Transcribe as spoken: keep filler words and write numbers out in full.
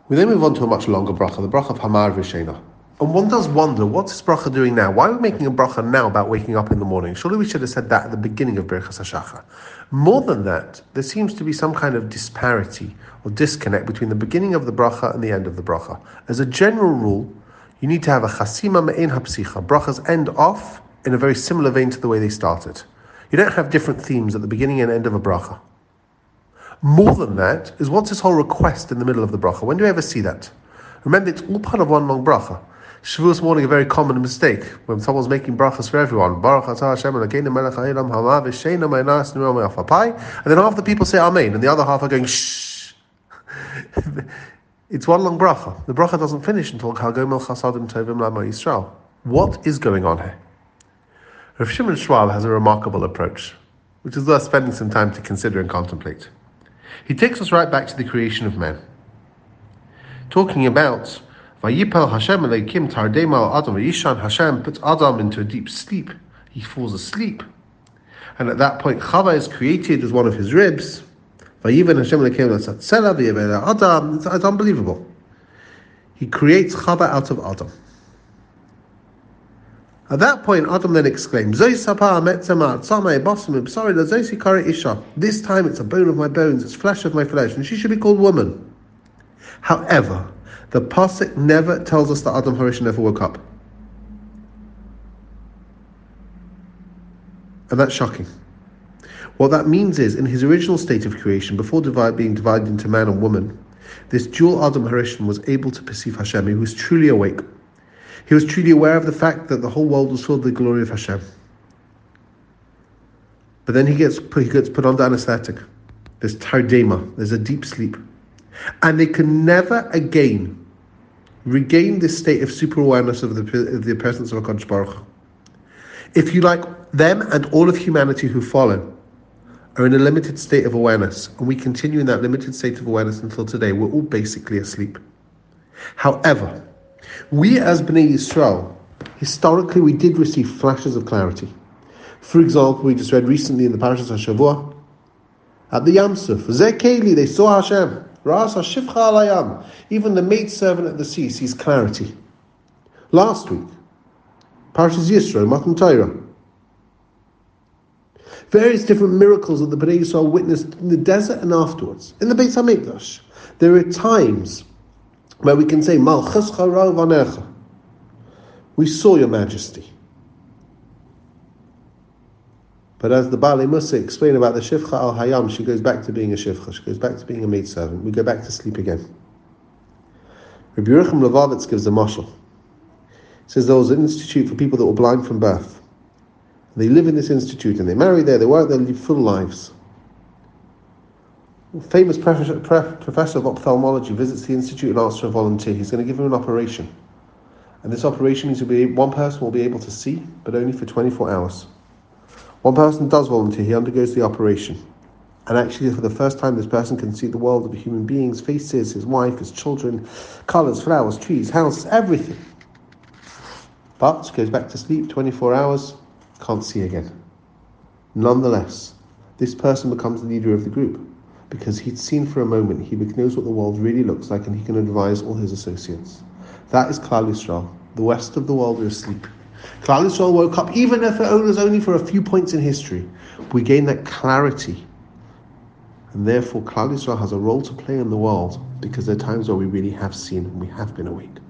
We then move on to a much longer bracha, the bracha of Hamar V'Sheina. And one does wonder, what's this bracha doing now? Why are we making a bracha now about waking up in the morning? Surely we should have said that at the beginning of Birchas HaShachar. More than that, there seems to be some kind of disparity or disconnect between the beginning of the bracha and the end of the bracha. As a general rule, you need to have a chasima me'en hapsicha. Brachas end off in a very similar vein to the way they started. You don't have different themes at the beginning and end of a bracha. More than that is what's this whole request in the middle of the bracha? When do we ever see that? Remember, it's all part of one long bracha. Shavuos morning, a very common mistake when someone's making brachas for everyone. Baruch atah Hashem Elokeinu melech haolam hama v'sheina me'anas nirol me'afapai. And then half the people say Amen, and the other half are going shh. It's one long bracha. The bracha doesn't finish until Kagomel Chasadim Tovim L'Amo Yisrael. What is going on here? Rav Shimon Schwab has a remarkable approach, which is worth spending some time to consider and contemplate. He takes us right back to the creation of man, talking about Vayipel Hashem Elokim Tardei Mal Adam Vayishan. Hashem puts Adam into a deep sleep. He falls asleep, and at that point Chava is created as one of his ribs. Vayiven Hashem Elokim L'Tzatzela V'Yivela Adam. It's unbelievable. He creates Chava out of Adam. At that point, Adam then exclaims, This time it's a bone of my bones, it's flesh of my flesh, and she should be called woman. However, the pasuk never tells us that Adam Harishon never woke up. And that's shocking. What that means is, in his original state of creation, before divide, being divided into man and woman, this dual Adam Harishon was able to perceive Hashem. He was truly awake. He was truly aware of the fact that the whole world was filled with the glory of Hashem. But then he gets put, he gets put under anesthetic. There's tardema, there's a deep sleep. And they can never again regain this state of super awareness of the, of the presence of HaKadosh Baruch Hu. If you like, them and all of humanity who follow are in a limited state of awareness, and we continue in that limited state of awareness until today. We're all basically asleep. However, we as Bnei Yisrael, historically we did receive flashes of clarity. For example, we just read recently in the Parashas HaShavua, at the Yam Suf, Zeh Keli, they saw Hashem, Ra'as HaShivcha al Hayam. Even the maidservant at the sea sees clarity. Last week, Parashas Yisro, Matan Torah, various different miracles that the Bnei Yisrael witnessed in the desert and afterwards, in the Beis HaMikdash. There are times where we can say, Malchuscha Ra'u Vanecha, we saw your majesty. But as the Baalei Mussar explained about the Shivcha al Hayam, she goes back to being a Shivcha, she goes back to being a maidservant. We go back to sleep again. Rabbi Yerucham Levavitz gives a mashal. He says there was an institute for people that were blind from birth. They live in this institute and they marry there, they work there, live full lives. A famous professor, professor of ophthalmology visits the institute and asks for a volunteer. He's going to give him an operation. And this operation means be, one person will be able to see, but only for twenty-four hours. One person does volunteer, he undergoes the operation. And actually for the first time this person can see the world of human beings, faces, his wife, his children, colours, flowers, trees, houses, everything. But goes back to sleep, twenty-four hours, can't see again. Nonetheless, this person becomes the leader of the group because he'd seen for a moment, he knows what the world really looks like and he can advise all his associates. That is Klal Yisrael. The rest of the world are asleep. Klal Yisrael woke up, even if it was only for a few points in history. We gain that clarity. And therefore, Klal Yisrael has a role to play in the world because there are times where we really have seen and we have been awake.